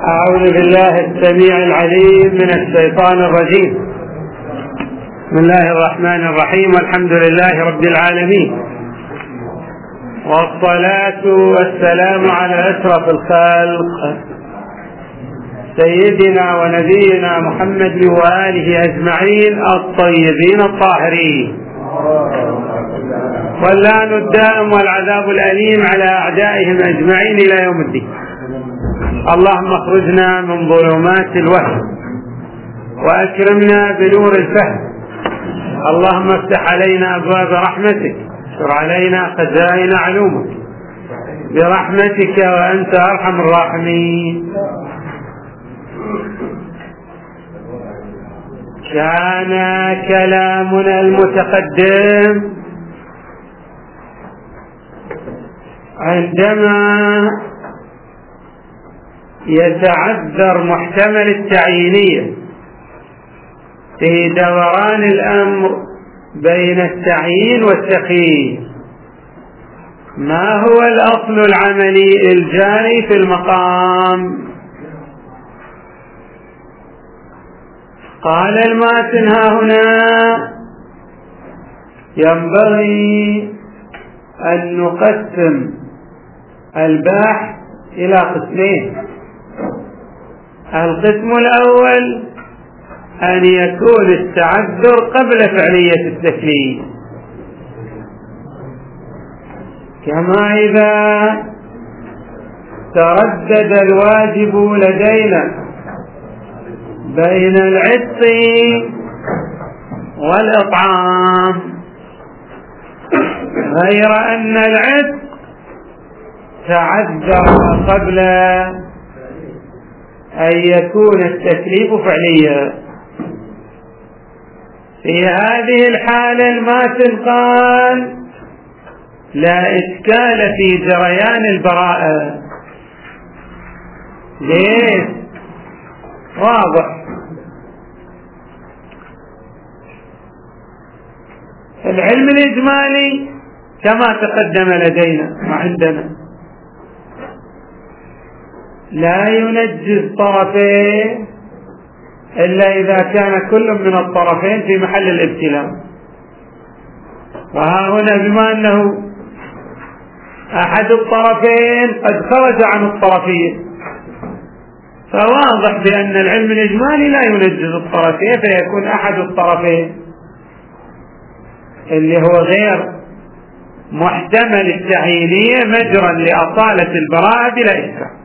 أعوذ بالله السميع العليم من الشيطان الرجيم. بسم الله الرحمن الرحيم، والحمد لله رب العالمين، والصلاة والسلام على أشرف الخلق سيدنا ونبينا محمد وآله أجمعين الطيبين الطاهرين، واللعن الدائم والعذاب الأليم على أعدائهم أجمعين إلى يوم الدين. اللهم اخرجنا من ظلمات الوهم وأكرمنا بنور الفهم. اللهم افتح علينا أبواب رحمتك، اشر علينا خزائن علومك برحمتك وأنت أرحم الراحمين. كان كلامنا المتقدم عندما يتعذر محتمل التعيينية في دوران الأمر بين التعيين والتخيير، ما هو الأصل العملي الجاري في المقام؟ قال الماتن ها هنا ينبغي أن نقسم البحث إلى قسمين. القسم الأول أن يكون التعذر قبل فعلية التكليف، كما إذا تردد الواجب لدينا بين العتق والإطعام، غير أن العتق تعذر قبل أن يكون التكليف فعليا. في هذه الحالة الماتن قال لا إشكال في جريان البراءة. ليش؟ واضح. العلم الإجمالي كما تقدم لدينا وعندنا لا ينجز طرفين إلا إذا كان كل من الطرفين في محل الابتلاء. وها هنا بما أنه أحد الطرفين قد خرج عن الطرفين، فواضح بأن العلم الإجمالي لا ينجز الطرفين، فيكون أحد الطرفين اللي هو غير محتمل التعيينية مجرا لأصالة البراءة بلا إشكال.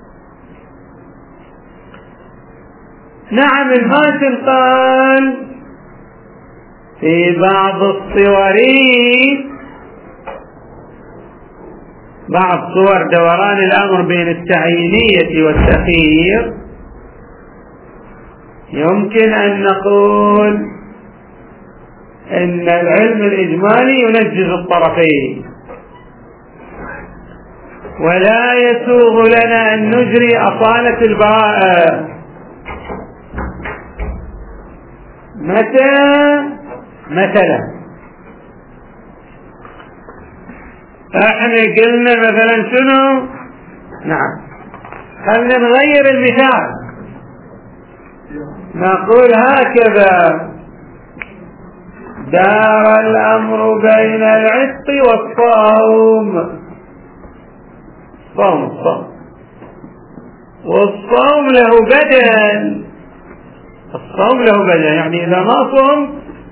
نعم، الماتن قال في بعض الصور، بعض صور دوران الأمر بين التعيينية والتخيير يمكن أن نقول إن العلم الإجمالي ينجز الطرفين، ولا يسوغ لنا أن نجري أصالة البراءة. مثلا احنا قلنا مثلا شنو؟ نعم، خلنا نغير المثال، نقول هكذا: دار الأمر بين العتق والصوم. والصوم له بدل، الصوم له بدل، يعني إذا ما صوم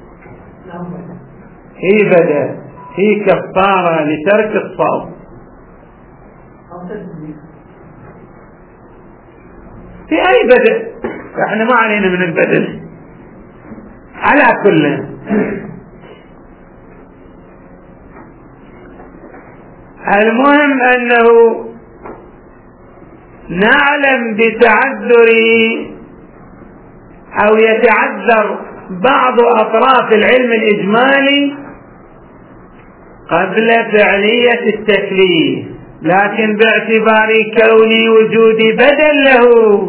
هي بدل، هي كفارة لترك الصوم. في أي بدل؟ احنا ما علينا من البدل. على كل المهم أنه نعلم بتعذر أو يتعذر بعض أطراف العلم الإجمالي قبل فعلية التكليف، لكن باعتبار كون وجود بدل له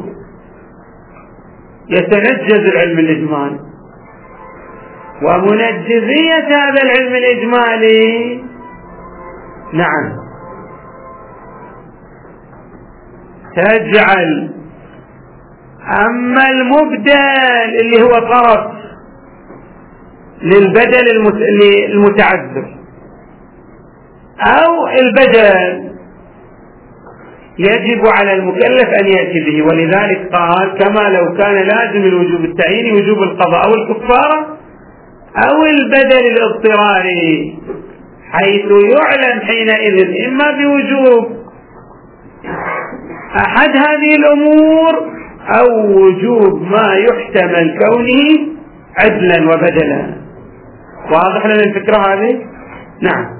يتنجز العلم الإجمالي. ومنجزية هذا العلم الإجمالي نعم تجعل أما المبدل اللي هو طرف للبدل المتعذر أو البدل يجب على المكلف أن يأتي به، ولذلك قال كما لو كان لازم الوجوب التعييني وجوب القضاء أو الكفارة أو البدل الاضطراري، حيث يعلم حينئذ إما بوجوب أحد هذه الأمور أو وجوب ما يحتمل كونه عدلا وبدلا. واضح لنا الفكرة هذه؟ نعم.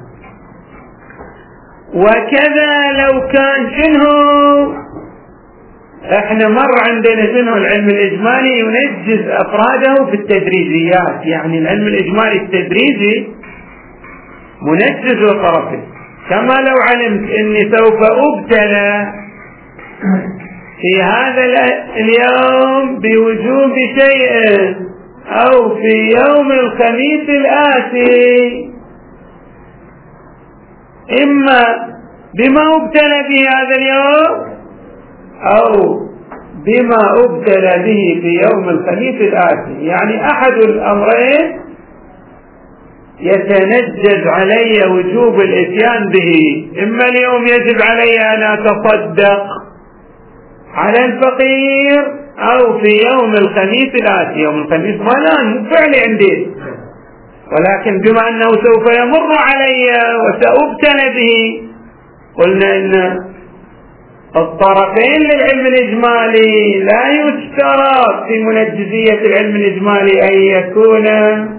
وكذا لو كان شنو، احنا مر عندنا شنو العلم الإجمالي ينجز أفراده في التدريجيات، يعني العلم الإجمالي التدريجي منجز وطرفي. كما لو علمت اني سوف ابتلى في هذا اليوم بوجوب شيء او في يوم الخميس الآتي، اما بما ابتلى به هذا اليوم او بما ابتلى به في يوم الخميس الآتي، يعني احد الامرين يتنجز علي وجوب الاتيان به، اما اليوم يجب علي ان اتصدق على الفقير او في يوم الخميس الآتي. يوم الخميس ما الان فعلي عندي، ولكن بما انه سوف يمر علي وسأبتلى به، قلنا ان الطرفين للعلم الإجمالي لا يشترط في منجزية العلم الإجمالي أن يكون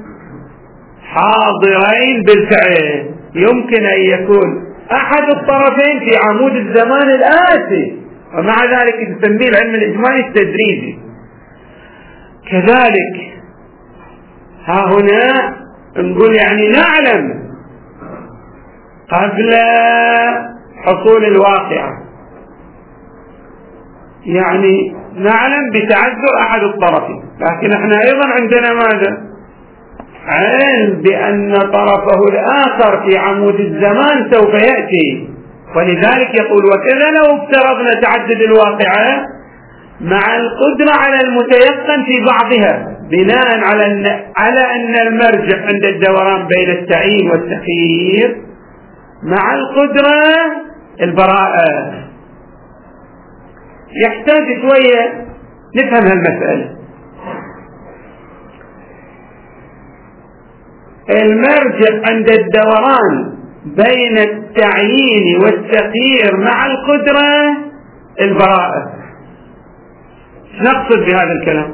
حاضرين بالفعل، يمكن أن يكون أحد الطرفين في عمود الزمان الآتي، ومع ذلك نسميه العلم الإجمالي التدريجي. كذلك ها هنا نقول يعني نعلم قبل حصول الواقعة، يعني نعلم بتعذر أحد الطرفين، لكن احنا أيضا عندنا ماذا؟ علم بأن طرفه الآخر في عمود الزمان سوف يأتي، ولذلك يقول وكذا لو افترضنا تعدد الواقعة مع القدرة على المتيقن في بعضها، بناء على أن المرجع عند الدوران بين التعيين والتخيير مع القدرة البراءة. يحتاج شوية نفهم هالمسألة. المرجع عند الدوران بين التعيين والتخيير مع القدرة البراءة، نقصد بهذا الكلام؟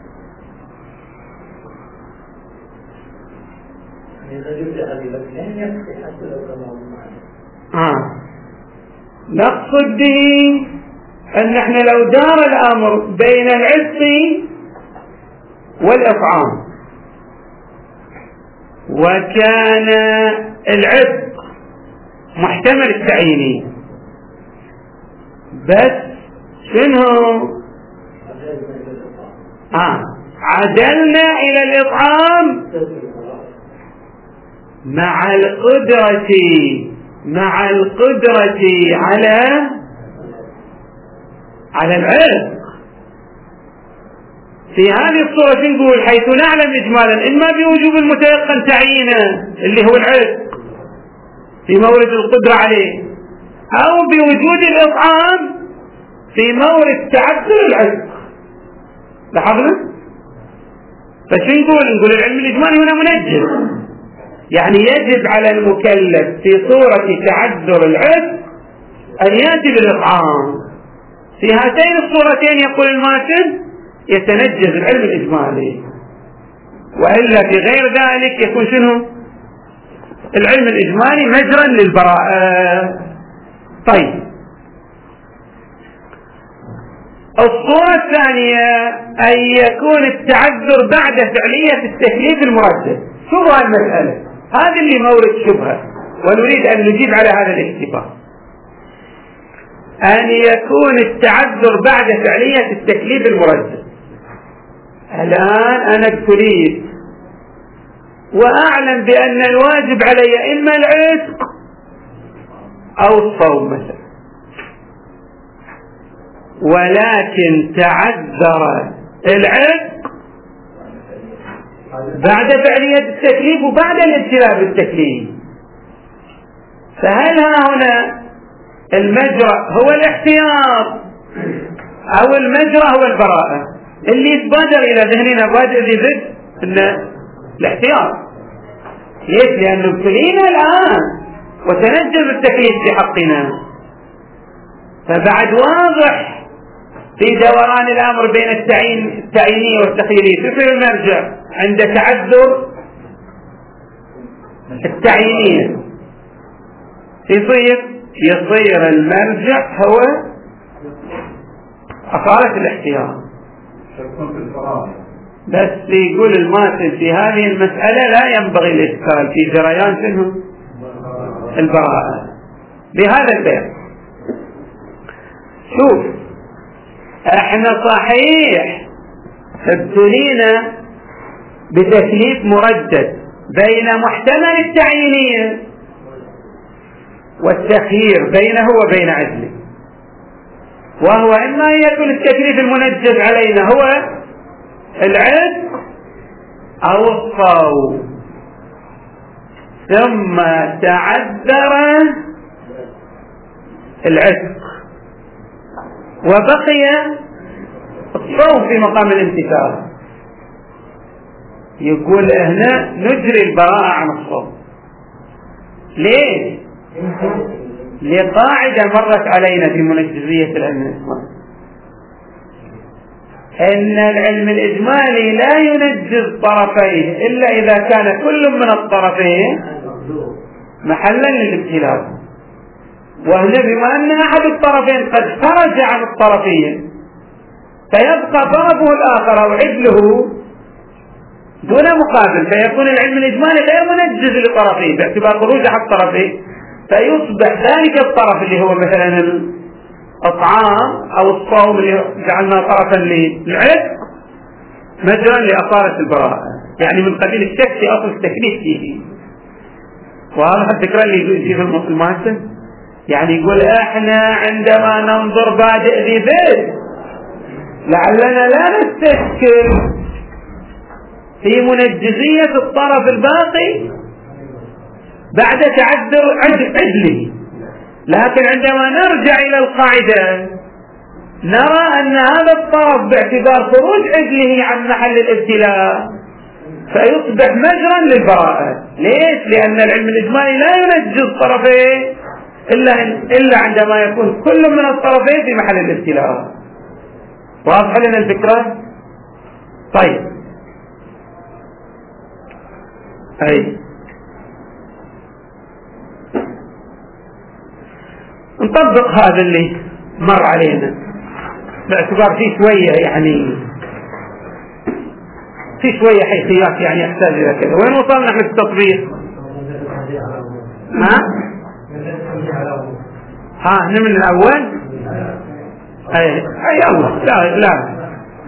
نقصد به أن احنا لو دار الأمر بين العتق والإطعام وكان العتق محتمل التعييني، بس شنو عدلنا إلى الإطعام مع القدرة على العتق. في هذه الصورة نقول حيث نعلم إجمالا إما بوجوب المتيقن تعيينه اللي هو العتق في مورد القدرة عليه، أو بوجود الإطعام في مورد تعذر العتق. لاحظنا؟ فشو نقول العلم الإجمالي هنا منجز، يعني يجب على المكلف في صورة تعذر العتق أن يأتي بالإطعام. في هاتين الصورتين يقول الماتن يتنجز العلم الإجمالي، وإلا في غير ذلك يكون شنو؟ العلم الإجمالي مجرا للبراءة. طيب، الصورة الثانية أن يكون التعذر بعد فعلية التكليف المردد. شو المسألة هذه اللي مورد شبهة، ونريد أن نجيب على هذا الاختبار. أن يكون التعذر بعد فعلية التكليف المردد. الآن أنا ابتليت وأعلم بأن الواجب علي إما العتق أو الصوم مثلا، ولكن تعذر العتق بعد فعلية التكليف وبعد الابتلاء بالتكليف. فهل هنا المجرى هو الاحتياط أو المجرى هو البراءة؟ اللي يتبادر إلى ذهننا بادئ ذي أن الاحتياط. ليش؟ لأنه ابتلينا الآن وتنجز التكليف في حقنا، فبعد واضح في دوران الأمر بين التعيينية والتخييرية. يصير المرجع عند تعذر التعيينية، يصير المرجع هو أصالة الاحتياط. بس يقول الماتن في هذه المسألة لا ينبغي الإشكال في جريان شنو البراءة بهذا البيت. شوف، احنا صحيح ابتلينا بتكليف مردد بين محتمل التعيينية والتخيير بينه وبين عدله، وهو إما يكون التكليف المنجز علينا هو العتق أو الصوم، ثم تعذر العتق وبقي الصوم في مقام الامتثال. يقول هنا نجري البراءة عن الصوم. ليه؟ لقاعدة مرت علينا في منجزية العلم الإجمالي، أن العلم الإجمالي لا ينجز طرفيه إلا إذا كان كل من الطرفين محلا للابتلاء. وهنا بما أن أحد الطرفين قد خرج عن الطرفين فيبقى طرفه الآخر أو عدله دون مقابل، فيكون العلم الإجمالي غير منجز لطرفيه باعتبار خروج عن الطرفين، فيصبح ذلك الطرف اللي هو مثلا الإطعام أو الصوم اللي جعلنا طرفا للعتق مجرا لأصالة البراءة، يعني من قبيل الشك في أصل التكليف فيه. وهذا الفكرة اللي يجي في المؤسس، يعني يقول احنا عندما ننظر بادئ ذي ذات لعلنا لا نستشكل في منجزية الطرف الباقي بعد تعذر عدله، لكن عندما نرجع إلى القاعدة نرى أن هذا الطرف باعتبار خروج عدله عن محل الابتلاء فيصبح مجرا للبراءة. ليش؟ لأن العلم الإجمالي لا ينجز طرفين إلا عندما يكون كل من الطرفين في محل الابتلاء. واضح لنا الفكرة؟ طيب، نطبق هذا اللي مر علينا باعتبار في شوية يعني في شوية حيثيات يعني يحتاج إلى كذا. وين وصلنا في التطبيق؟ من الأول أي الله لا.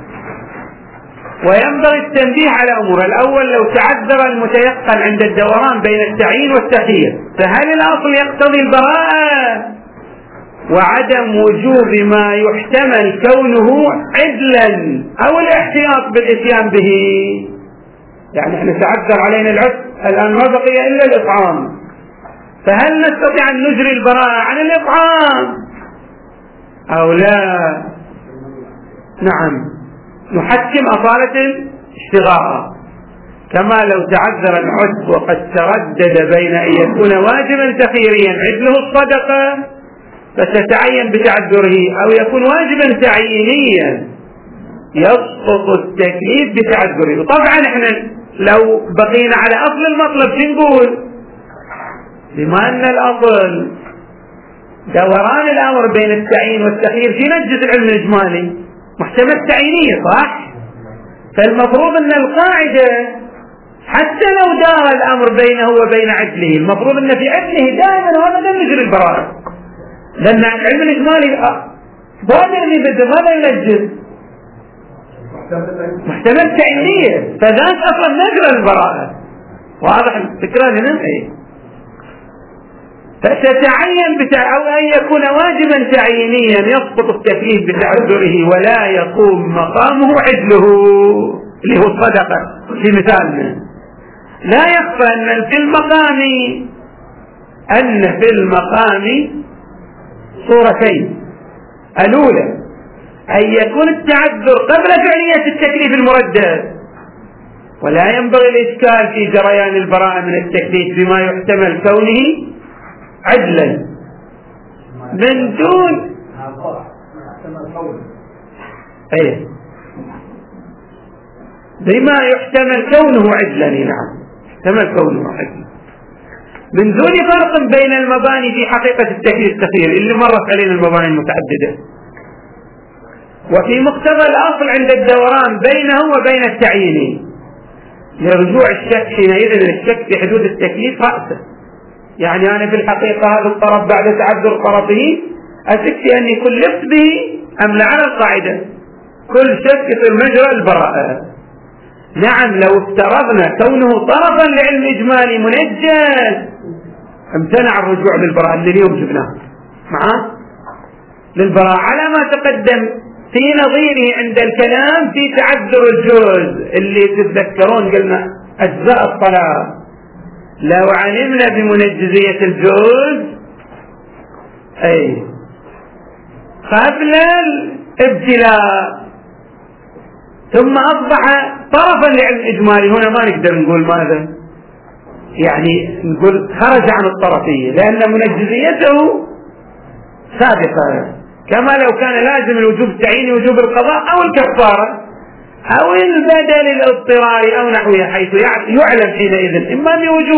وينبغي التنبيه على أمور. الأول، لو تعذر المتيقن عند الدوران بين التعيين والتخيير فهل الأصل يقتضي البراءة وعدم وجوب ما يحتمل كونه عدلا أو الاحتياط بالإتيان به؟ يعني احنا تعذر علينا العتق الآن ما بقي إلا الإطعام، فهل نستطيع أن نجري البراءة عن الإطعام أو لا؟ نعم، نحكم أصالة الاشتغاء. كما لو تعذر العتق وقد تردد بين أن يكون واجبا تخييريا عدله الصدقة فتتعين بتعذره أو يكون واجبا تعيينيا يسقط التكليف بتعذره. طبعا احنا لو بقينا على أصل المطلب شو نقول؟ بما أن الأصل دوران الأمر بين التعيين والتخيير في نجز العلم الإجمالي محتمل تعيينية، صح؟ فالمفروض أن القاعدة حتى لو دار الأمر بينه وبين عدله المفروض أن في عدله دائما وهذا نجري البراءة، لأن العلم الإجمالي ضامن اللي بده ماذا ينجز؟ محتمل تعيينية، فذاك أصلا نجري البراءة. واضح الفكرة هنا؟ فتتعين أو أن يكون واجبا تعيينيا يسقط التكليف بتعذره ولا يقوم مقامه عدله اللي هو الصدقة في مثالنا. لا يخفى أن في المقام صورتين. الأولى أن يكون التعذر قبل فعلية التكليف المردد، ولا ينبغي الإشكال في جريان البراءة من التكليف بما يحتمل كونه عدلا من دون بما يحتمل كونه عدلا. نعم، يحتمل كونه عدلا من دون فرق بين المباني في حقيقة التكليف الكثير اللي مرت علينا المباني المتعددة، وفي مقتضى الأصل عند الدوران بينه وبين التعيين لرجوع الشك حينئذ الشك في حدود التكليف رأسه. يعني أنا في الحقيقة هذا الطرف بعد تعذر طرفه أشك في أني كلفت به أم لا، على القاعدة كل شك في مجرى البراءة. نعم، لو افترضنا كونه طرفا لعلم إجمالي منجز امتنع الرجوع للبراءة اللي اليوم جبناه معاه للبراءة على ما تقدم في نظيره عند الكلام في تعذر الجوز اللي تتذكرون قلنا أجزاء الصلاة. لو علمنا بمنجزية الجوز قبل الابتلاء ثم أصبح طرفا لعلم إجمالي، هنا ما نقدر نقول ماذا، يعني نقول خرج عن الطرفية لأن منجزيته سابقة، كما لو كان لازم الوجوب التعييني وجوب القضاء أو الكفارة أو البدل الاضطراري أو نحوه، حيث يعلم حينئذ إما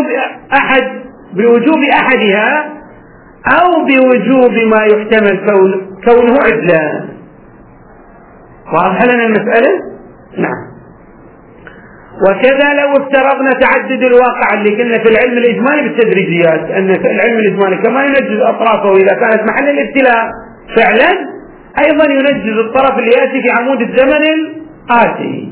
بوجوب أحدها أو بوجوب ما يحتمل كونه عدلا. واضح لنا المسألة؟ نعم. وكذا لو افترضنا تعدد الواقع اللي كنا في العلم الإجمالي بالتدريجيات، أن في العلم الإجمالي كما ينجز أطرافه إذا كانت محل الابتلاء فعلا أيضا ينجز الطرف اللي يأتي في عمود الزمن الآتي.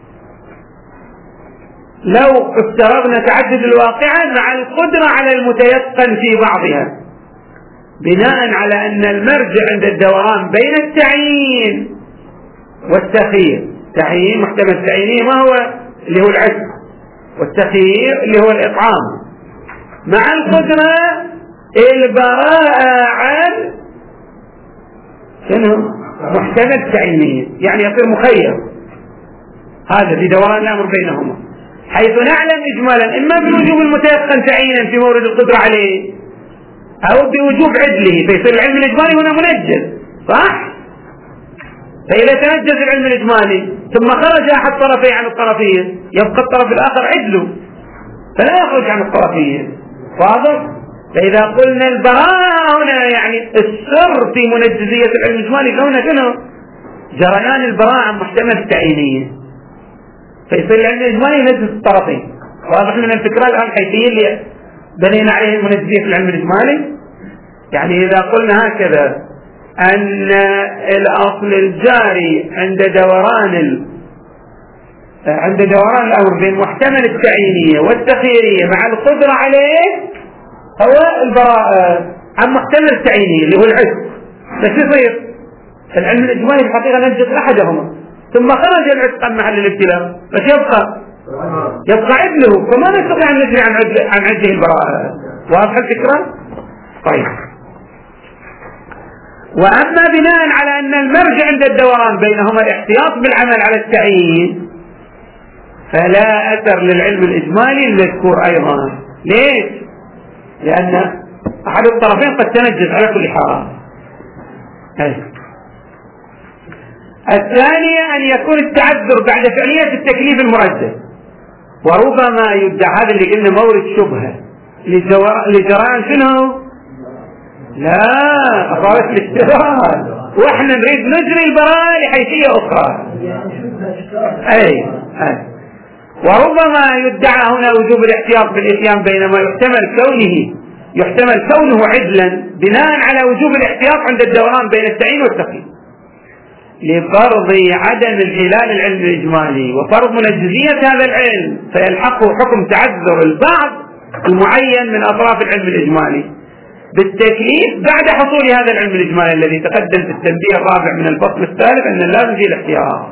لو افترضنا تعدد الواقع مع القدرة على المتيقن في بعضها بناء على أن المرجع عند الدوران بين التعيين والتخيير، تعيين محتمل تعييني ما هو اللي هو العزم، والتخيير اللي هو الإطعام، مع القدرة البراءة عن شنو محتمل تعييني، يعني يصير مخير. هذا في دوران الأمر بينهما، حيث نعلم إجمالا إما بوجوب المتيقن تعيينا في مورد القدرة عليه أو بوجوب عدله، فيصير العلم الإجمالي هنا منجز، صح؟ فإذا تنجز العلم الإجمالي ثم خرج أحد طرفي عن الطرفية يبقى الطرف الآخر عدله فلا يخرج عن الطرفية. واضح؟ فإذا قلنا البراءة هنا يعني السر في منجزية العلم الإجمالي هنا شنو؟ جريان البراءة عن محتمل التعيينية، فيصير العلم الإجمالي ينجز الطرفين. واضح من الفكرة الآن الحيثية اللي بنينا عليه منجزية العلم الإجمالي. يعني إذا قلنا هكذا أن الأصل الجاري عند دوران الأمر بين محتمل التعيينية والتخييرية مع القدرة عليه هو البراءة عن محتمل التعيينية اللي هو العزم. بس يصير العلم الإجمالي الحقيقة نجد أحدهما ثم خرج العزم عن محل الابتلاء، بس يبقى عدله، فما نستطيع أن نجري عن عدله البراءة. واضح الفكرة؟ طيب. وأما بناء على أن المرجع عند الدوران بينهما الاحتياط بالعمل على التعيين فلا أثر للعلم الإجمالي المذكور أيضا. ليش؟ لأن أحد الطرفين قد تنجز على كل حال. الثانية أن يكون التعذر بعد فعلية التكليف المرجح، وربما يدعى هذا اللي قلنا مورد شبهة لجريان شنو؟ لا، أصابت الاشتغال وإحنا نريد نجري البراءة لحيثية أخرى. وربما يدعى هنا وجوب الاحتياط بالإتيان بينما يحتمل كونه عدلا بناء على وجوب الاحتياط عند الدوران بين التعيين والتقييد لفرض عدم الحلال العلم الإجمالي وفرض منجزية هذا العلم، فيلحقه حكم تعذر البعض المعين من أطراف العلم الإجمالي بالتكليف بعد حصول هذا العلم الإجمالي الذي تقدم في التنبيه الرابع من الفصل الثالث أن لازم فيه الاحتياط.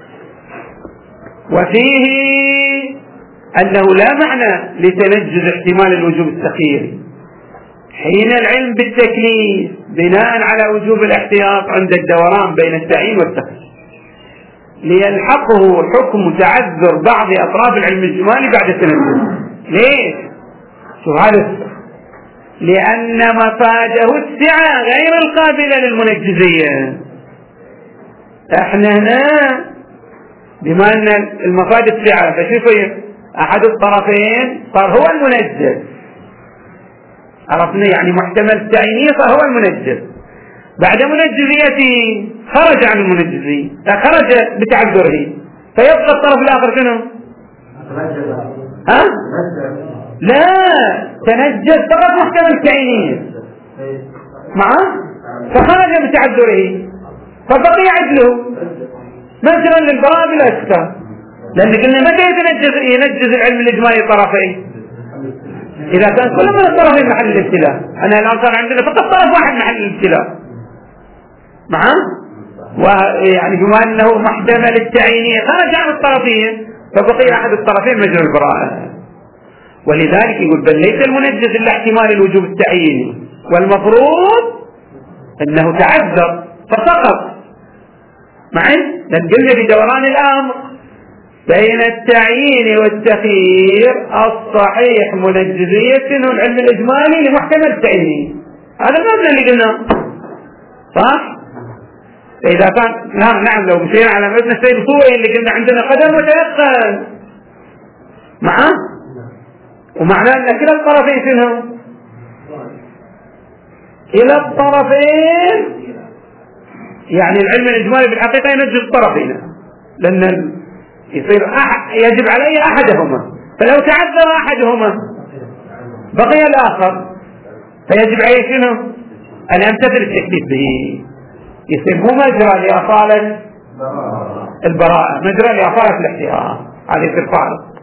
وفيه أنه لا معنى لتنجز احتمال الوجوب التخييري حين العلم بالتكليف بناء على وجوب الاحتياط عند الدوران بين التعيين والتخيير ليلحقه حكم تعذر بعض أطراف العلم الإجمالي بعد التنجز. ليش؟ شو هذا؟ لأن مفاده السعة غير القابلة للمنجزية. احنا هنا بما أن المفاد السعة فشوفوا أحد الطرفين صار هو المنجز، عرفنا يعني محتمل التعيينية صار هو المنجز، بعد منجزيته خرج عن المنجزية، خرج بتعذره، فيبقى الطرف الآخر شنو؟ ها؟ لا، تنجز فقط محتمل التعيينية معه فخرج بتعذره فبقي عدله مثلا للبراءة بلا إشكال، لأن قلنا متى ينجز العلم الإجمالي طرفين؟ إذا كان كل من الطرفين محل الابتلاء. أنا الآن صار عندنا فقط طرف واحد محل الابتلاء معه، ويعني بما أنه محتمل التعيينية خرج عن الطرفين فبقي أحد الطرفين مجرى البراءة. ولذلك يقول بل ليس المنجز إلا احتمال الوجوب التعييني، والمفروض أنه تعذر فسقط معي، لأن قلنا بدوران الأمر بين التعيين والتخيير الصحيح منجزية العلم الإجمالي لمحتمل التعييني. هذا المبنى اللي قلناه صح؟ فإذا كان نعم لو مشينا على مبنى السيد الصوري اللي قلنا عندنا قدر متيقن معه، ومعناه أن كلا الطرفين شنو؟ كلا الطرفين يعني العلم الإجمالي بالحقيقة ينجز الطرفين، لأن يصير يجب علي أحدهما، فلو تعذر أحدهما بقي الآخر فيجب عليه شنو؟ أن يمتثل التكليف به، يصير مو مجرى لأصالة البراءة، مجرى لأصالة الاحتياط، هذا يصير فارق.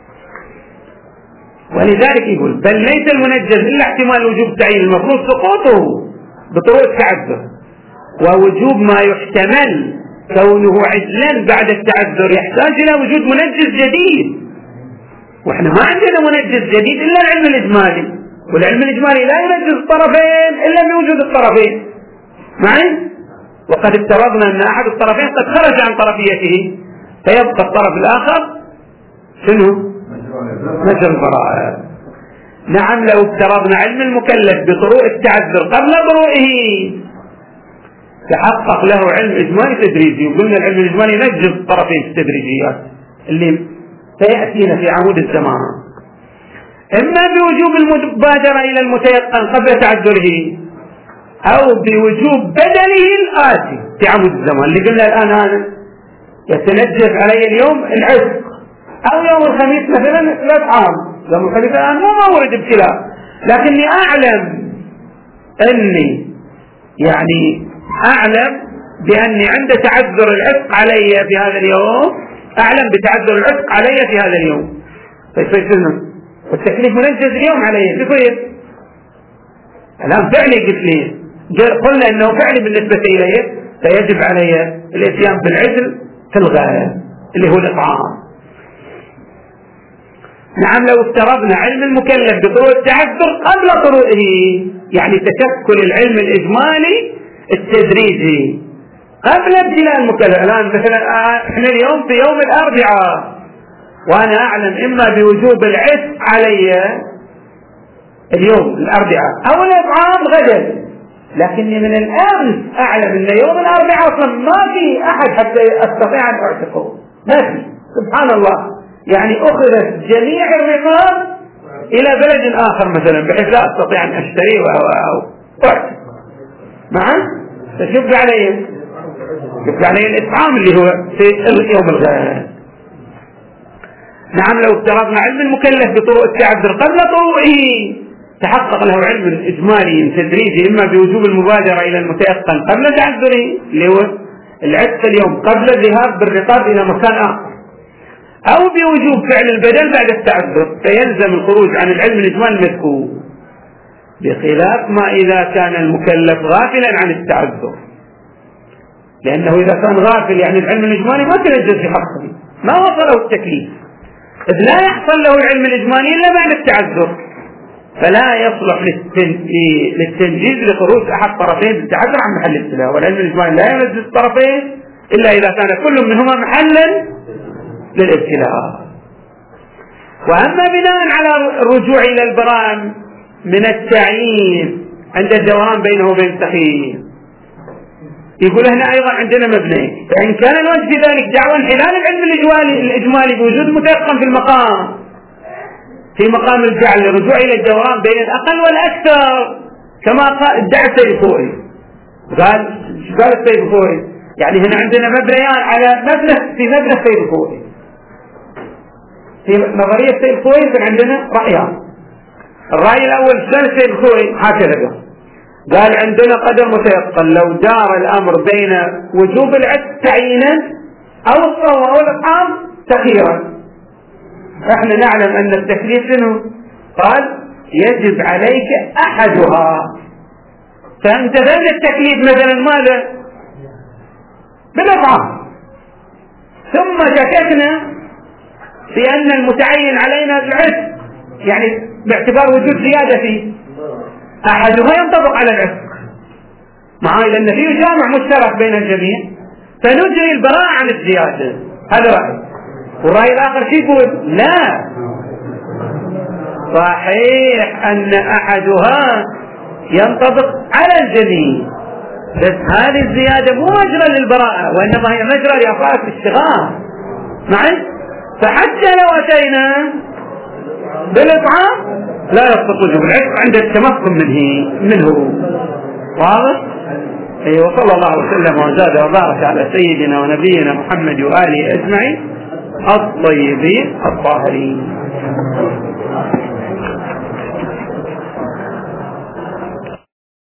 ولذلك يقول بل ليس المنجز إلا احتمال وجوب التعيين المفروض سقوطه بطرق التعذر، ووجوب ما يحتمل كونه عدلا بعد التعذر يحتاج إلى وجود منجز جديد، وإحنا ما عندنا منجز جديد إلا العلم الإجمالي، والعلم الإجمالي لا ينجز الطرفين إلا بوجود الطرفين معي. وقد افترضنا أن أحد الطرفين قد خرج عن طرفيته فيبقى الطرف الآخر شنو؟ مجرى البراءة. نعم لو افترضنا علم المكلف بطروء التعذر قبل طروئه تحقق له علم إجمالي تدريجي، وقلنا العلم الإجمالي ينجز الطرفين في التدريجيات اللي سيأتينا في عمود الزمان، إما بوجوب المبادرة إلى المتيقن قبل تعذره أو بوجوب بدله الآتي في عمود الزمان اللي قلنا الآن أنا يتنجز علي اليوم العزق أو يوم الخميس مثلا الأطعام، يوم الخميس الآن مو مورد ابتلاء، لكني أعلم أني يعني أعلم بأني عند تعذر العتق علي في هذا اليوم، أعلم بتعذر العتق علي في هذا اليوم، فيصير شنو؟ والتكليف منجز اليوم علي بيصير الآن فعلي قلت لي قلنا أنه فعلي بالنسبة إليه فيجب علي الإتيان بالعدل في الغاية اللي هو الإطعام. نعم لو افترضنا علم المكلف بطروء التعذر قبل طروئه، يعني تشكل العلم الإجمالي التدريجي قبل ابتلاء المكلف. الآن مثلا احنا اليوم في يوم الأربعاء وأنا أعلم إما بوجوب العتق علي اليوم الأربعاء أو الإطعام غدا، لكني من الآن أعلم أن يوم الأربعاء أصلا ما في أحد حتى أستطيع أن أعتقه، ما في، سبحان الله، يعني أخذت جميع الرقاب إلى بلد آخر مثلا بحيث لا أستطيع أن أشتريه أو أعتق معه، فشوف عليه الإطعام اللي هو في يوم الغد. نعم لو افترضنا علم المكلف بطرق التعذر قبل طروئه تحقق له علم إجمالي تدريجي، إما بوجوب المبادرة إلى المتيقن قبل تعذره اللي هو العتق اليوم قبل الذهاب بالرقاب إلى مكان آخر، أو بوجوب فعل البدل بعد التعذر فيلزم الخروج عن العلم الإجمالي المذكور بخلاف ما إذا كان المكلف غافلا عن التعذر، لأنه إذا كان غافل يعني العلم الإجمالي ما تنجز في حقه، ما وصله التكليف، إذ لا يحصل له العلم الإجمالي إلا بعد التعذر، فلا يصلح للتنجيز لخروج أحد طرفين بالتعذر عن محل الابتلاء. والعلم الإجمالي لا ينجز الطرفين إلا إذا كان كل منهما محلا للابتلاء. وأما بناء على الرجوع إلى البراءة من التعيين عند الدوران بينه وبين التخيير، يقول هنا أيضا عندنا مبنى، فإن كان الوجه في ذلك دعوى انحلال العلم الإجمالي بوجود متيقن في المقام، في مقام الجعل للرجوع إلى الدوران بين الأقل والأكثر، كما ادعى السيد الخوئي. قال السيد الخوئي يعني هنا عندنا مبنيان على مبنى السيد الخوئي، في نظرية السيد الخوئي كان عندنا رأيان. الرأي الأول كان السيد الخوئي هكذا قال عندنا قدر متيقن لو دار الأمر بين وجوب العتق تعيينا أو الصوم أو الإطعام تخييرا. احنا نعلم أن التكليف منه قال يجب عليك أحدها، فامتثلنا التكليف مثلا ماذا؟ بالإطعام، ثم شككنا بأن المتعين علينا العتق يعني باعتبار وجود زيادة فيه، أحدها ينطبق على العتق معاي لأن فيه جامع مشترك بين الجميع، فنجري البراءة عن الزيادة. هذا رأي. والرأي الآخر شيء يقول لا، صحيح أن أحدها ينطبق على الجميع، بس هذه الزيادة مو مجرى للبراءة، وإنما هي مجرى لأفعال الاشتغال معي. فحتى لو أتينا بالإطعام لا يسقط وجوب العتق عند التمكن منه. واضح؟ وصلى الله وسلم وزاد وبارك على سيدنا ونبينا محمد وآله أجمعين الطيبين الطاهرين.